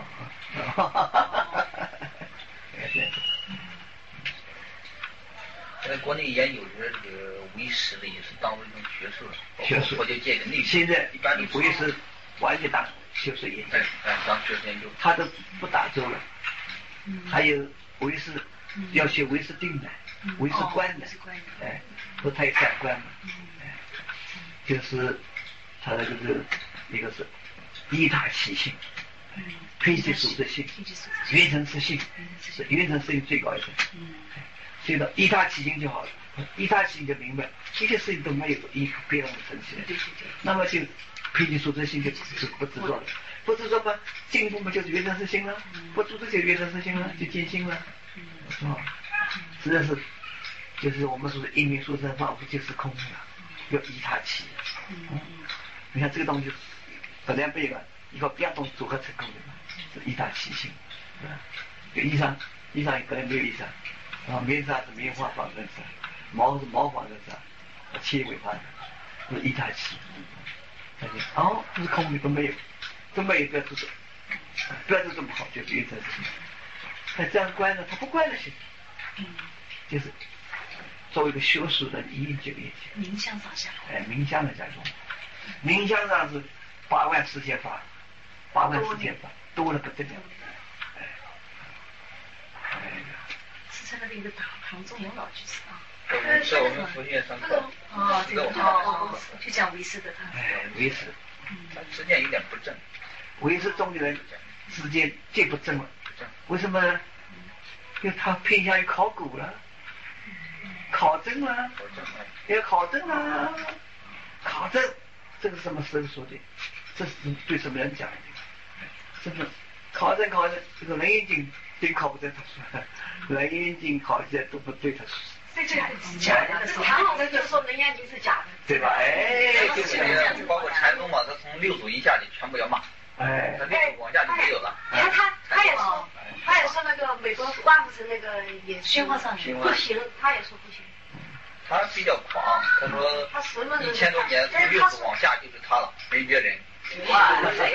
在国内研究的这个唯识的也是当做一种学术了， 学术佛教界的内部。 现在一般的唯识完全当学术研究， 哎，当学术研究， 他都不打坐了。还有唯识要学唯识定的，唯识观的，哎，不太三观嘛，哎，就是他的这个一个是一大起性，配系组织性，原成实性，是原成实性最高一层。所以到一大起性就好了，一大起性就明白这些事情都没有依靠别人的神奇，那么就配系组织性就就不执着了，不执着嘛，进步嘛就是原成实性了，不执着就原成实性了，就见性了，是吧？实在是就是我们说的因缘殊胜仿佛就是空了，要依他起。嗯，你看这个东西本来没有一个变动组合成功的嘛，是依他起性，是吧？有衣裳，衣裳本来没有衣裳。啊，棉纱是棉花纺成纱，毛是毛纺成纱，纤维纺的，是一大起。哦，不是空的都没有，都没有，不要说，不要说这么好，就是原成实性。那这样观呢，他不观的行，就是作为一个学术的研究研究。 冥想上下。 哎，冥想的讲说，冥想上是八万四千法，八万四千法多了不得了。哎，哎。 是那个一个唐唐仲永老居士啊， 在我们佛学院上课， 哦，这个哦，就讲唯识的他， 哎，唯识， 嗯，实践有点不正， 唯识中的人之间最不正了，为什么呢？因为他偏向于考古了，考证了，要考证了，考证，这个是什么时候说的？这是对什么人讲的？是不是？考证考证，这个《楞严经》真考不证，他说《楞严经》考起来都不对，他说。 这这是假的，唐老师就说《楞严经》是假的， 对吧？哎，就是这样。 包括禅宗嘛，他从六祖以下的全部要骂，哎，他六祖往下就没有了。 他他他也说，他也说那个美国万物城那个也宣化上不行，他也说不行。 他比较狂，他说他什么一千多年从六祖往下就是他了，没别人。 哇，哎，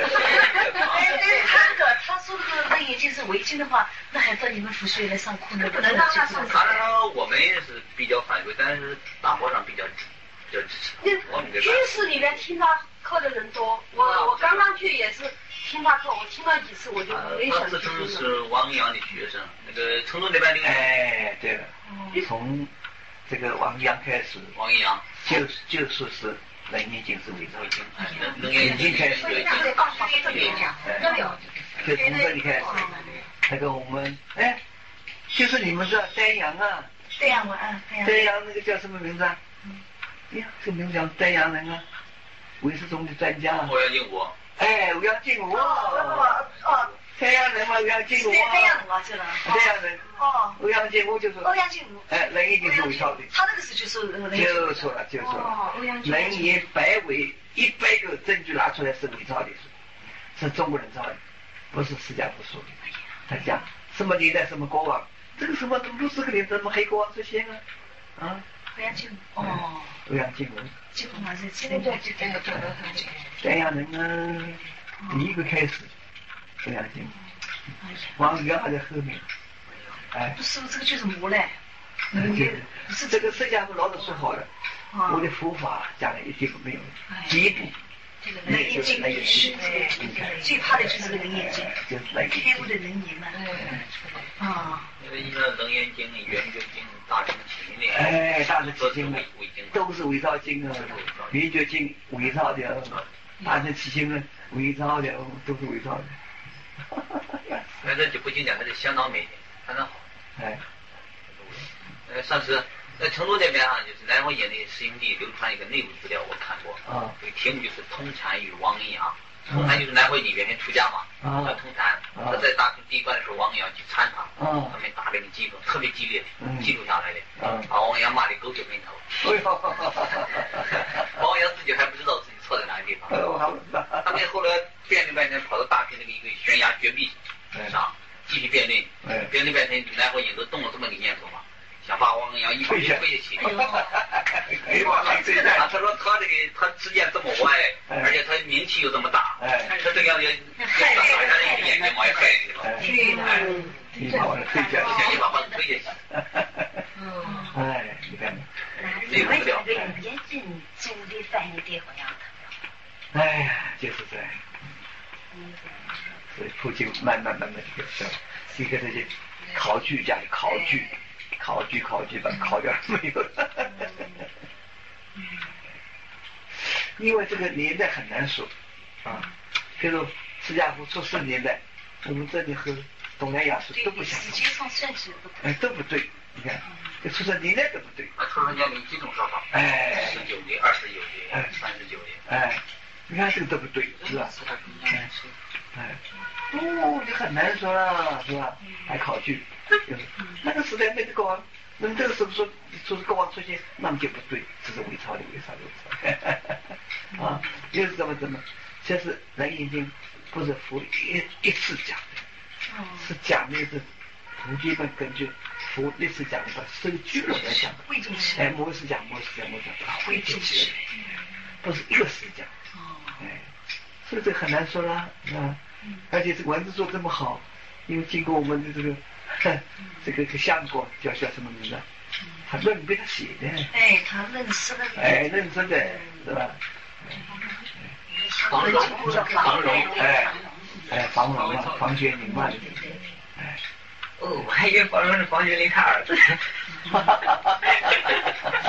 他这个他说这个楞严经是违经的话，那还到你们佛学院来上课呢？ 不能让他上课。 他说我们是比较反对，但是大和尚比较比较支持。我们这居士里面听他课的人多，我我刚刚去也是听他课，我听了几次我就没想去听了。他自称是王阳的学生，那个成都那边那个。 哎，对了，从这个王阳开始， 王一阳就就说是。楞严经是伪造经， 楞严经开始， 所以他在大学特别讲，都有。 就从这里开始，那个我们哎，就是你们是丹阳啊， 丹阳文啊， 丹阳那个叫什么名字啊？哎呀，这名字叫丹阳人啊，唯识中的专家。 欧阳靖国。 哎，欧阳靖国。 哦哦。 太阳人嘛，欧阳靖国。 太阳人啊，这了。 太阳人。 哦。 欧阳靖国就是欧阳靖国。 哎，楞严经是伪造的。 他那个是就说就说了，就说了。楞严百伪一百个证据拿出来是伪造的，是中国人造的，不是释迦佛说的。他讲什么年代什么国王，这个什么六十个年怎么黑国王出现啊？啊？ 欧阳靖国。哦。 欧阳靖国。 靖国嘛是这个这个这个丹阳人呢，第一个开始。欧阳靖国，王元还在后面。哎， 不是，这个就是魔嘞。 嗯，是这个释迦佛老子说好了，我的佛法讲了一点都没有，第一步， 楞严经是最怕的就是这个楞严经， 就是开悟的楞严嘛。啊。 因为一个楞严经、圆觉经、大乘起名的。 哎，大十七经了，都是伪造经啊，圆觉经伪造的，八十七经了伪造的，都是伪造的。 那这几部经典还是相当美的，相当好。 哎， 呃，上次在成都这边啊，就是南怀瑾的师兄弟流传一个内部资料，我看过。啊。这个题目就是通禅与王阳。通禅就是南怀瑾原先出家嘛，叫通禅。他在大第一关的时候，王阳去参他，他们打了个激斗，特别激烈，记录下来的。把王阳骂得狗血喷头。王阳自己还不知道自己错在哪个地方。他们后来辩论半天，跑到大坪那个一个悬崖绝壁上继续辩论，辩论半天，南怀瑾都动了这么个念头嘛。想把王阳一把给推下去，哎呦，他说他这个他之间这么歪，而且他名气又这么大，他这个样子，大家人一眼睛往外害你了， 你把我推下去，你把我推下去， 哎，你看， 这个不了， 哎呀，就是这样，所以普京慢慢慢慢这个事，一个这些考据家里考据。考据考据把考掉没有了，因为这个年代很难说啊。比如释迦佛出世年代，我们这里和东南亚是都不相同， 时间上算是不对， 哎，都不对。你看，这出生年代都不对。 啊，出生年龄几种说法？哎，十九年、二十九年、三十九年。 哎，你看这个都不对，是吧？哎，哎，哦，这很难说了，是吧？还考据。那个时代没得国王，那么这个时候说说是国王出现，那么就不对，这是伪造的，伪造的，伪造啊，又是怎么怎么？这是人已经不是佛一一次讲的，是讲的是徒弟们根据佛历史讲的把收据了来讲的，哎，模式讲模式讲模式讲，把它汇集起来，不是一个时讲，哎，所以这很难说啦，啊，而且这文字做这么好，因为经过我们的这个。这个个相国叫叫什么名字？他论给他写的。 哎，他认识的。 哎，认真的，是吧？ 房荣，房荣， 哎，哎，房荣嘛，房玄龄嘛，哎。 哦，我还以为房荣是房玄龄他儿子。哈哈哈哈哈！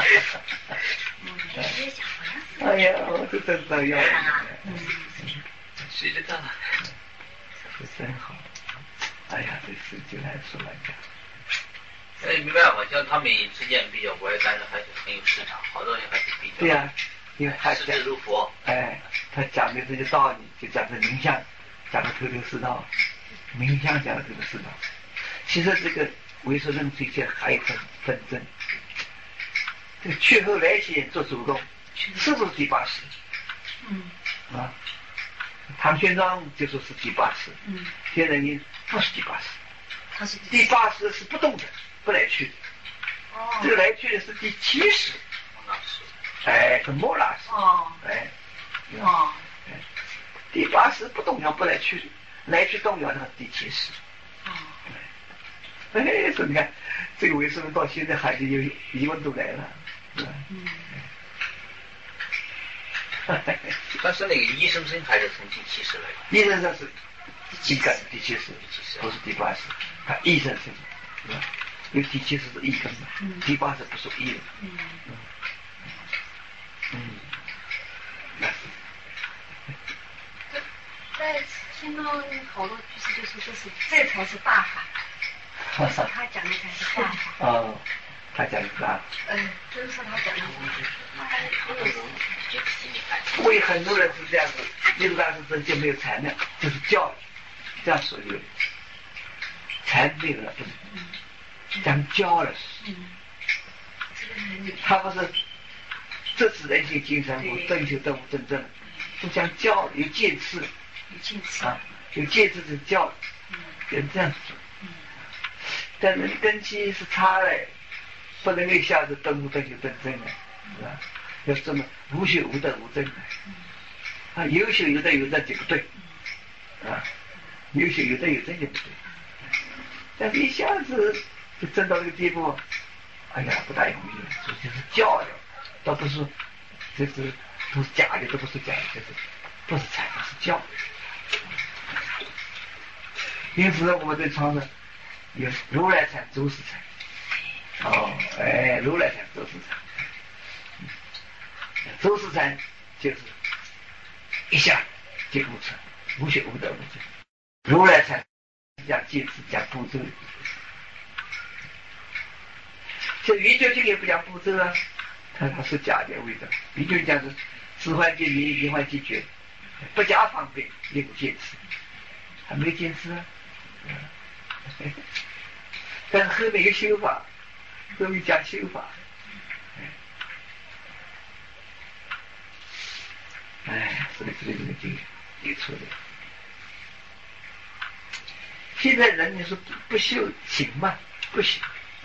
哎呀，我这真的要。 谁知道？ 是真好。哎呀，这事情来说来讲， 哎，没办法，像他们之间比较歪，但是还是很有市场，好多人还是比较。 对呀、啊，因为他视之如佛。 哎，他讲的这些道理，就讲的冥想，讲的头头是道，冥想讲的头头是道。其实这个唯识论这些还有分纷争，这个去后来先做主动，是不是第八识？嗯。啊。唐玄奘就说是第八识，嗯，现在你不是第八识， 他是第八识是不动的，不来去的，哦，这个来去的是第七识，哎，跟莫拉识，哦，哎，哦，哎，第八识不动摇不来去，来去动摇那个第七识，哦，哎，所以你看这个为什么到现在还是有疑问都来了，是吧？嗯。 但是那个医生生还是从第七识来的， 医生生是一根第七识，不是第八识，他医生生，是吧？因为第七识是一根的，嗯、第八识不属一的，嗯嗯嗯，那是。 在听到好多句子就是就是这才是大法，就是他讲的才是大法。 哦。他讲的是吧？ 嗯，真是他讲的。 为很多人是这样子，一个大师生就没有禅了，就是教育，这样说有禅没有了，不是讲教了。他不是这是人性精神，我正修正悟正正，是讲教有戒次， 有戒次啊，有戒次是教，人这样说。但人根基是差的。不能一下子登无登就登正了，是吧？要这么无修无得无正的，啊，有修有得有正就不对，啊，有修有得有正就不对。但是一下子就正到这个地步，哎呀，不大容易了。所以就是教育，倒不是，这是都是假的，都不是假的，这是不是禅，是教育。因此，我们在常常有如来禅、周世禅。哦，哎，如来禅、周世禅， 禅就是一下就构成无学无得无证，如来禅讲戒指讲步骤，这圆觉经也不讲步骤啊，他他是假的味道。圆觉讲是智幻界圆，圆幻界觉，不加方便也不坚持，还没坚持啊。但是后面有修法，后面讲修法。哎，所以这个这个这个也错的。现在人你说不不修行吗？不行。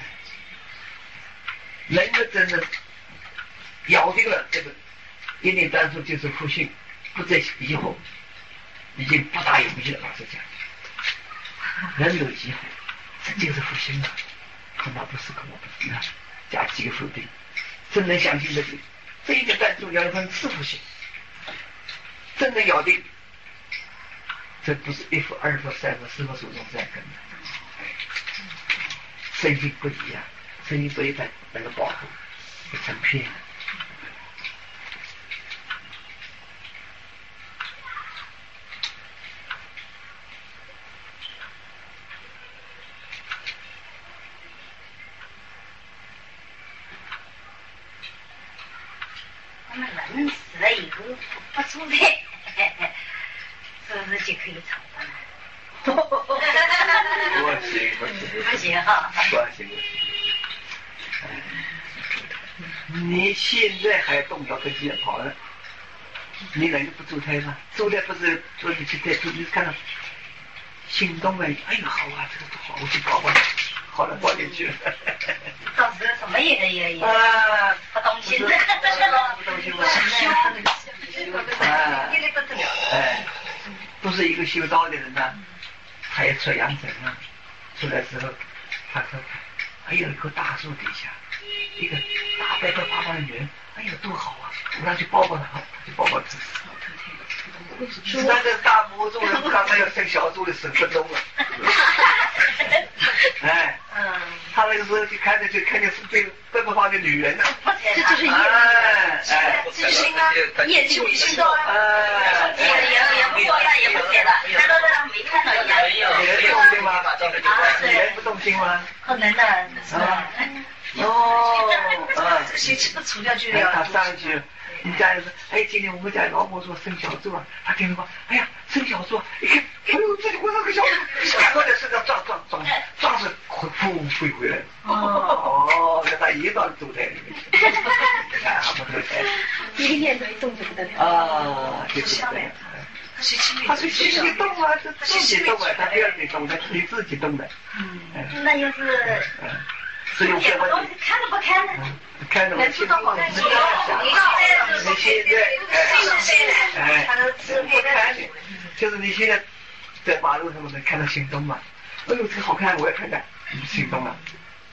人要真的咬定了这个一念单数就是复性，不再疑惑，已经不大有疑了。老实讲，人有疑惑，这就是复性了，恐怕不是，恐怕不是啊！加几个否定，真能相信的是这一个单数要分四复性。真的咬定，这不是一副、二副、三副、四副手中在跟的，声音不一样，声音不一般，那个保护就成片了。 我们人死了以后不出来。是不是就可以炒饭了？ 不行不行不行哈！ 不行不行！你现在还动摇个鸡跑了，你能不助胎吗？助胎不是说你去带出去看到心动了，哎呦好啊，这个不好，我去搞吧，好了搞进去了。 到时候什么也也也啊， 不动心的， 不动心吗？啊，哎。不是一个修道的人呢、啊，他也出阳城了，出来之后，他说：“哎呦，一棵大树底下，一个大白白胖胖的女人，哎呦，多好啊！我让去抱抱她，他就抱抱她。那个大魔众人刚才要生小猪的十分钟了，哎，嗯，他那个时候就看着就看见是这个白白胖的女人了， 这就是业，哎，这就是啊，业就心动啊，也也也不说了，也不写了，看到这没看到一样， 你人动心吗？你人不动心吗？ 可能的，啊， 哦，啊， 这些全部除掉就要他上去。你家人说，哎，今天我们家老婆说生小猪啊，他听说，哎呀，生小猪，一看，哎呦，这里我那个小猪，赶快在身上撞撞撞，撞是呼呼飞回来。哦，那他一到猪胎里面去，你看还不投胎。 一个念头一动就不得了。 啊，就是这样。他是心里动啊，是自己动啊，他不要你动，他你自己动的。 嗯，那要是。 所以我看都不看呢， 看着我心里好，你现在，哎，哎，就是你现在在马路上能看到心动嘛？哎呦，这个好看，我也看看，心动了，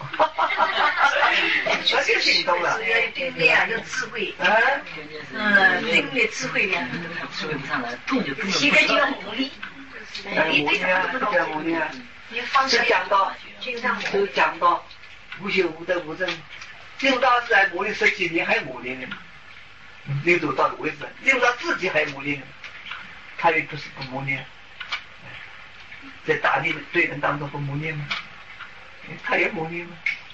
那就心动了。 要有定力啊，有智慧，啊，嗯，定力智慧呀，智慧不上来，动就动。现在就要努力， 你对他不懂，努力啊，就讲到，就讲到。无修无得无证，六道是还磨练十几年还磨练呢，六祖到为止，六道自己还磨练呢，他也不是不磨练，在大力的对人当中不磨练吗？他也磨练吗？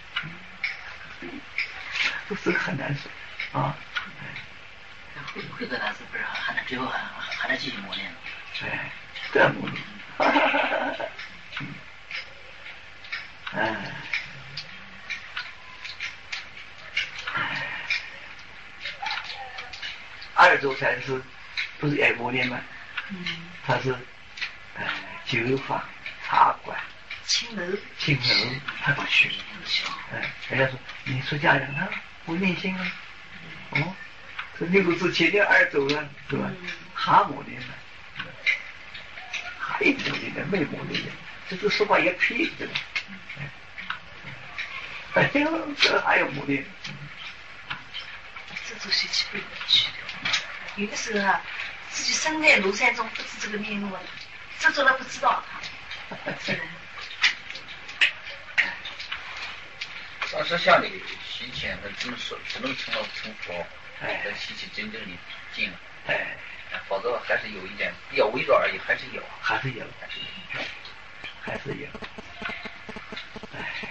这是很难说啊。 会会得难是不是还能最后还还能继续磨练？ 哎，这样磨练。哎。二周禅师不是爱磨练吗？嗯，他是呃酒坊、茶馆、 青楼、 青楼，他不去。哎，人家说你出家人啊，不念心啊，哦，这六祖之前念二周了，是吧？还磨练呢，还磨练呢，没磨练呢，这个说话也骗的。哎呦，这还有磨练。 这种事情不能去的。有的时候啊，自己身在庐山中，不知这个面目，这做了不知道。是的。 上实相的习气，那只能说只能成了成佛， 哎， 这习气真正的尽了， 哎， 否则还是有一点比较微弱而已，还是有， 还是有， 还是有， 还是有。哎，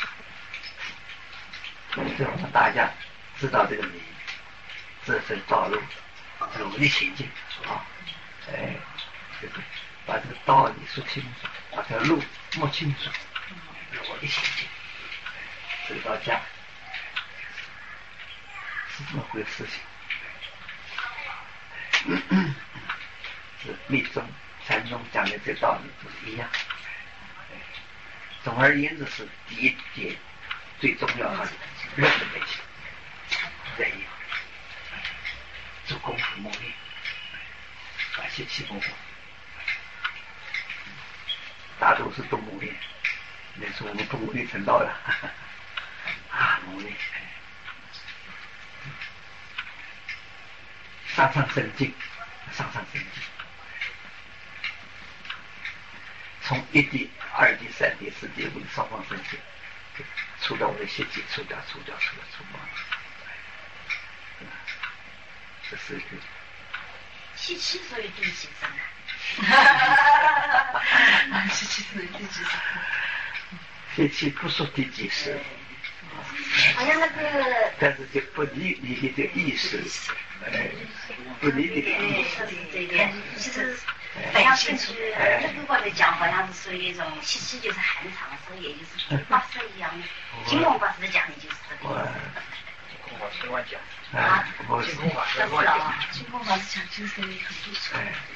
这我们大家知道这个理，自身道路，努力前进啊！哎，就是把这个道理说清楚，把这个路摸清楚，努力前进。回到家是这么回事情，是密宗、禅宗讲的这道理都是一样。总而言之是第一节最重要还是认的内心，忍一做功夫磨练，把习气功夫，大多是都磨练，那是我们不努力成道的。啊，努力，上上升进，上上升进，从一地、二地、三地、四地，五地上上升进，除掉我的习气，除掉、除掉、除掉、除掉，这是一个习气属于第几层啊？习气属于第几层？ 习气不说第几识。 好像那个， 但是就不理你的这个意识，哎，不理你的意识， 这一点其实非常清楚。那个我的讲好像是属于一种习气，就是寒藏，所以也就是法师一样的。金庸法师的讲的就是这个意思。 金庸法师乱讲啊， 金庸法师乱讲， 金庸法师讲就是很不错。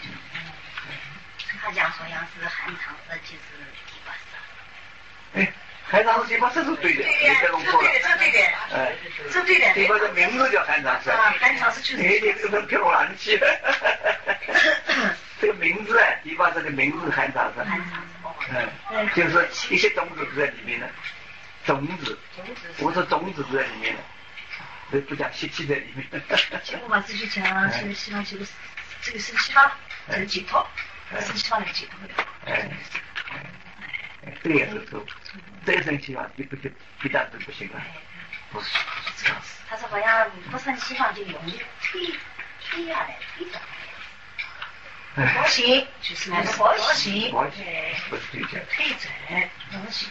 他讲好像是寒藏的，就是第八识。 哎。寒藏地方这是对的，没别弄错了。 这对的， 哎， 这对的。 地方的名字叫寒藏寺。 啊，寒藏寺就是。 你这个跟骗我哪里去了？这个名字啊，地方这个名字寒藏寺。 寒藏寺。 嗯，就是一些种子都在里面的，种子，我说种子都在里面的，这不讲习气在里面。 结果把自己讲，这个西方这个这个生气法，这个解脱，生气法来解脱的。 哎。这个也是错，这个生气法你不就不但是不行了，不是不是这样子。 他说好像不生气法就容易退退下来，退转来。佛行就是那个佛行， 佛行不是退转， 退转佛行。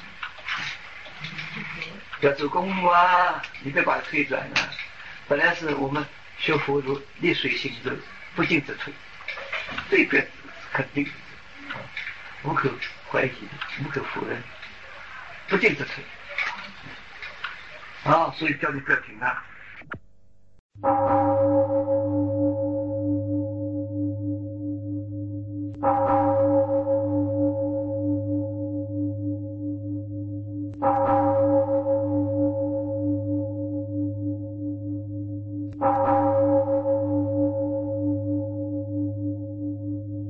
要做功夫啊，你别把它退转了。本来是我们学佛如逆水行舟，不进则退，这个肯定无可怀疑的，无可否认，不进则退啊，所以叫你不要停啊。